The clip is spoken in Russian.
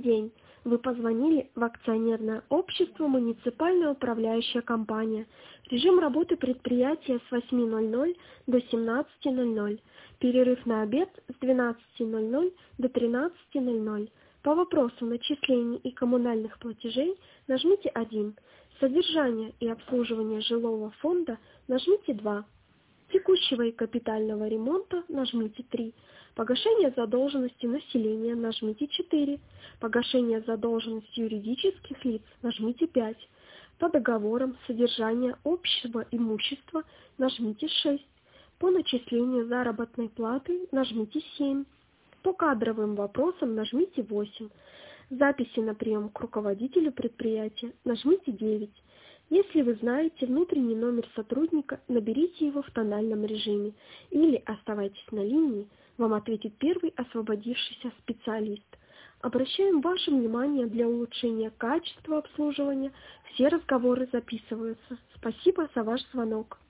день. Вы позвонили в акционерное общество «Муниципальная управляющая компания». Режим работы предприятия с 8:00 до 17:00. Перерыв на обед с 12:00 до 13:00. По вопросу начислений и коммунальных платежей нажмите 1. Содержание и обслуживание жилого фонда нажмите 2. Текущего и капитального ремонта нажмите 3. Погашение задолженности населения нажмите 4. Погашение задолженности юридических лиц нажмите 5. По договорам содержания общего имущества нажмите 6. По начислению заработной платы нажмите 7. По кадровым вопросам нажмите 8. Записи на прием к руководителю предприятия нажмите 9. Если вы знаете внутренний номер сотрудника, наберите его в тональном режиме или оставайтесь на линии, вам ответит первый освободившийся специалист. Обращаем ваше внимание, для улучшения качества обслуживания все разговоры записываются. Спасибо за ваш звонок.